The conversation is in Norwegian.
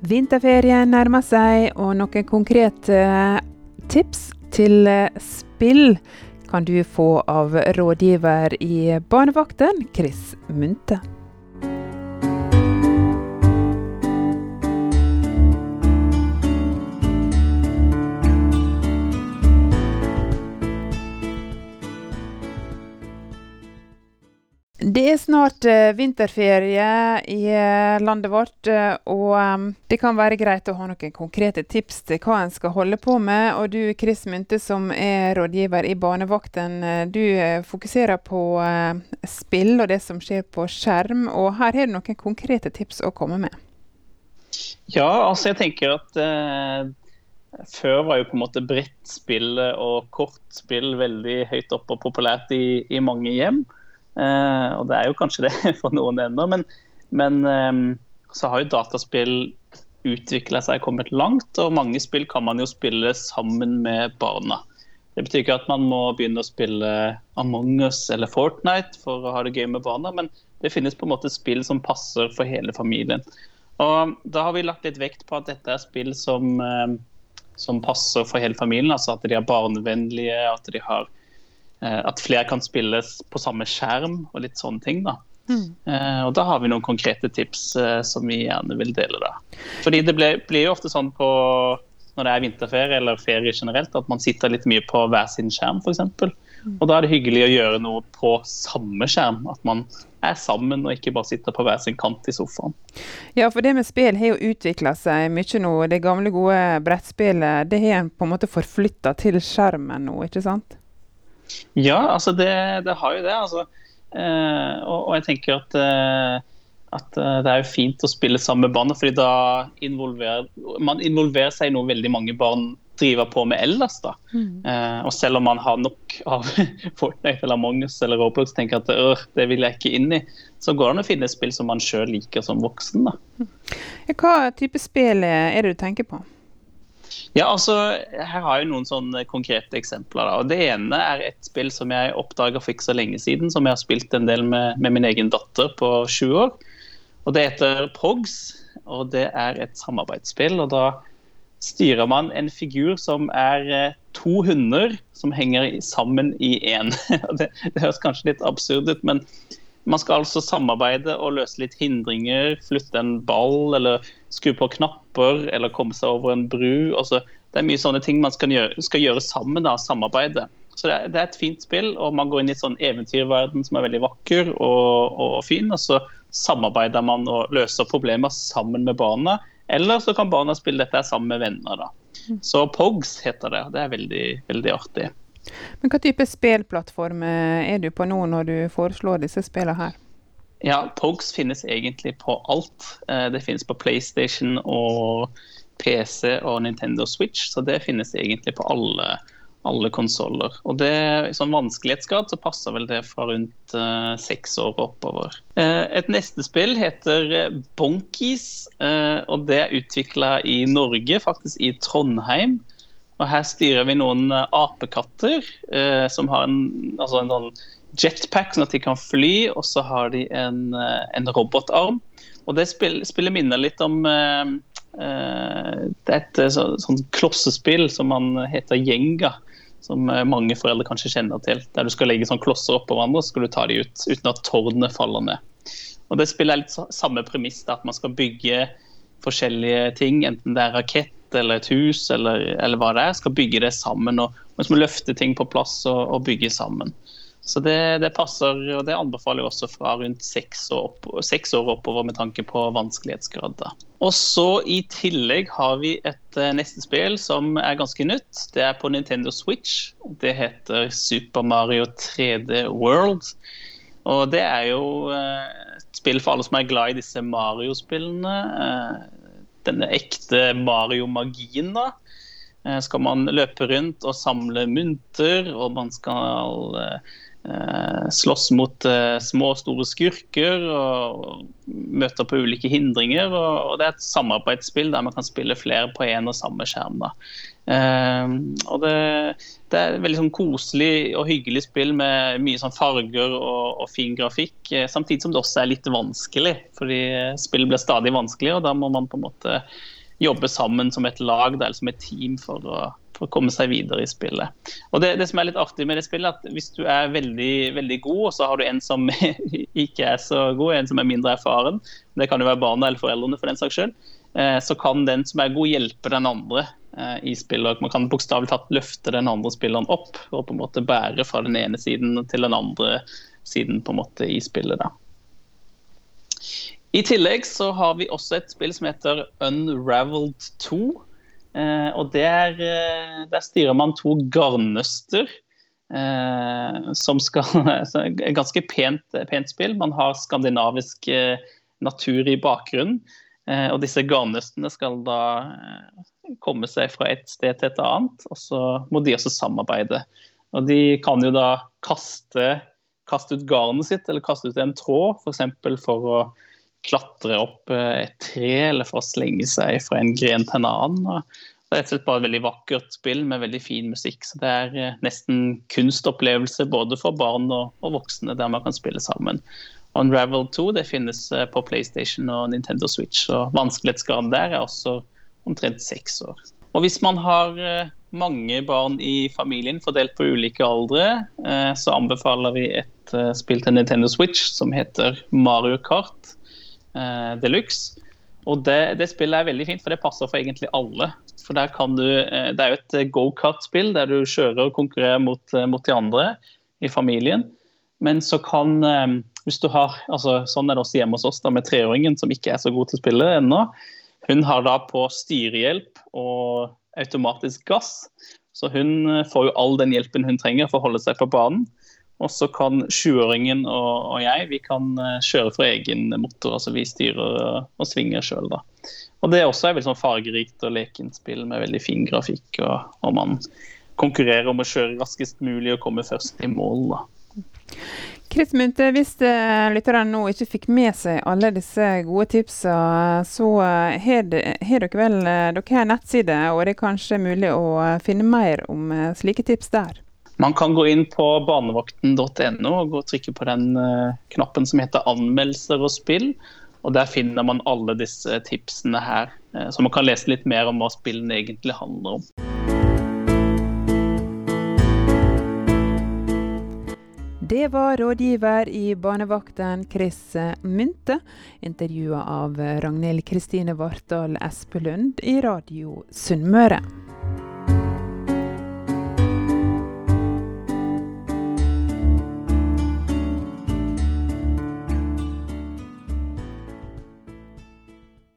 Vinterferien nærmer seg, og noen konkrete tips til spill kan du få av rådgiver i Barnevakten, Chris Munthe. Det snart vinterferie i landet vårt, og det kan være greit å ha noen konkrete tips til hva en skal holde på med. Og du, Chris Munthe, som rådgiver i Barnevakten, du fokuserer på spill og det som skjer på skjerm, og her har du noen konkrete tips å komme med. Ja, altså jeg tenker at før var jo på en måte brettspill og kortspill veldig høyt opp og populært i mange hjem. Og det jo kanskje det for noen enda, men så har jo dataspill utviklet seg, kommet langt, og mange spill kan man jo spille sammen med barna. Det betyr ikke at man må begynne å spille Among Us eller Fortnite for å ha det gøy med barna, men det finnes på en måte spill som passer for hele familien. Og da har vi lagt litt vekt på at dette spill som passer for hele familien, altså at de barnevennlige, at flere kan spilles på samme skjerm og litt sånne ting da. Og da har vi noen konkrete tips som vi gjerne vil dele da. Fordi det blir jo ofte sånn når det vinterferie eller ferie generelt, at man sitter litt mye på hver sin skjerm for eksempel. Og da det hyggelig å gjøre noe på samme skjerm, at man sammen og ikke bare sitter på hver sin kant i sofaen. Ja, for det med spill har jo utviklet seg mye nå. Det gamle gode brettspillet, det har en på en måte forflyttet til skjermen nå, ikke sant? Ja, altså det har jo det, altså. Og jeg tenker at det jo fint å spille sammen med barna, fordi da man involverer seg i noe veldig mange barn driver på med ellers da. Og selv om man har nok av Fortnite eller Among Us eller Roblox, tenker at det vil jeg ikke inn i, så går det an å finne spill som man selv liker som voksen da. Hva type spill det du tenker på? Ja, altså, her har jeg noen sånne konkrete eksempler da. Og det ene et spill som jeg oppdaget for ikke så lenge siden, som jeg har spilt en del med min egen datter på 7 år. Og det heter Pogs, og det et samarbeidsspill, og da styrer man en figur som 2 hunder som henger sammen i en. Det høres kanskje litt absurd ut, men man skal altså samarbeide og løse litt hindringer, flytte en ball, eller skru på knapper, eller komme seg over en bru. Altså, det mye sånne ting man skal gjøre sammen, da, samarbeide. Så det et fint spill, og man går inn i et sånn eventyrverden som veldig vakker og fin, og så samarbeider man og løser problemer sammen med barna, eller så kan barna spille dette sammen med venner. Da. Så Pogs heter det, og det veldig, veldig artig. Men hva type spillplattform du på nå når du foreslår disse spillene her? Ja, Pogs finnes egentlig på alt. Det finnes på PlayStation og PC og Nintendo Switch, så det finnes egentlig på alle konsoler. Og det sånn vanskelighetsgrad så passer vel det fra rundt 6 år oppover. Et neste spill heter Bonkies, og det utviklet i Norge, faktisk i Trondheim. Og her styrer vi noen apekatter som har en sånn jetpack, sånn at de kan fly, og så har de en robotarm. Og det spillet minner litt om et sånn klossespill som heter Jenga, som mange foreldre kanskje kjenner til, der du skal legge sånn klosser opp på hverandre, så skal du ta de ut uten at tårnene faller ned. Og det spillet litt samme premiss, at man skal bygge forskjellige ting, enten det rakett, eller et hus, eller hva det skal bygge det sammen, og man må løfte ting på plass og bygge sammen. Så det passer, og det anbefaler jeg også fra rundt 6 år oppover med tanke på vanskelighetsgrad. Og så i tillegg har vi et neste spill som ganske nytt. Det på Nintendo Switch. Det heter Super Mario 3D World. Og det jo et spill for alle som glad i disse Mario-spillene. Denne ekte Mario-magien da. Skal man løpe rundt og samle mynter, og man skal slåss mot små og store skurker og møte på ulike hindringer, og det et samarbeidsspill der man kan spille flere på en og samme skjerm da. Og det et veldig sånn koselig og hyggelig spill med mye sånn farger og fin grafikk, samtidig som det også litt vanskelig, fordi spillet blir stadig vanskelig, og da må man på en måte jobbe sammen som et lag, eller som et team for å komme seg videre i spillet. Og det som litt artig med det spillet, at hvis du veldig, veldig god, og så har du en som ikke så god, en som mindre erfaren, det kan jo være barna eller foreldrene for den saks skyld, så kan den som god hjelpe den andre i spillet. Man kan bokstavelig tatt løfte den andre spilleren opp, og på en måte bære fra den ene siden til den andre siden på en måte i spillet da. I tillegg så har vi også et spill som heter Unraveled 2, og der styrer man 2 garnnøster som ganske pent spill. Man har skandinavisk natur i bakgrunnen, og disse garnnøstene skal da komme seg fra et sted til et annet, og så må de også samarbeide. Og de kan jo da kaste ut garnet sitt, eller kaste ut en tråd, for eksempel for å klatre opp et tre, eller for å slenge seg fra en gren til en annen. Det rett og slett bare et veldig vakkert spill med veldig fin musikk, så det nesten kunstopplevelse både for barn og voksne der man kan spille sammen. Unraveled 2 det finnes på PlayStation og Nintendo Switch, og vanskelighetsgraden der også omtrent 6 år. Og hvis man har mange barn i familien fordelt på ulike aldre, så anbefaler vi et spill til Nintendo Switch som heter Mario Kart Deluxe. Og det spillet veldig fint, for det passer for egentlig alle. For der kan det jo et go-kart-spill der du kjører og konkurrerer mot de andre i familien. Men så kan, hvis du har, altså sånn det også hjemme hos oss da, med 3-åringen som ikke så god til å spille ennå, hun har da på styrehjelp og automatisk gass, så hun får jo all den hjelpen hun trenger for å holde seg på banen. Og så kan 7-åringen og jeg, vi kan kjøre for egen motor, altså vi styrer og svinger selv da. Og det også veldig sånn fargerikt og lekent spill med veldig fin grafikk, og man konkurrerer om å kjøre raskest mulig og komme først i mål da. Chris Munthe, hvis lytterne nå ikke fikk med seg alle disse gode tipsene, så har dere vel dere nettside, og det kanskje mulig å finne mer om slike tips der? Man kan gå inn på barnevakten.no og gå og trykke på den knappen som heter anmeldelser og spill, og der finner man alle disse tipsene her, så man kan lese litt mer om hva spillene egentlig handler om. Det var rådgiver i barnevakten Chris Munthe, intervjuet av Ragnhild Kristine Vartdal Espelund i Radio Sunnmøre.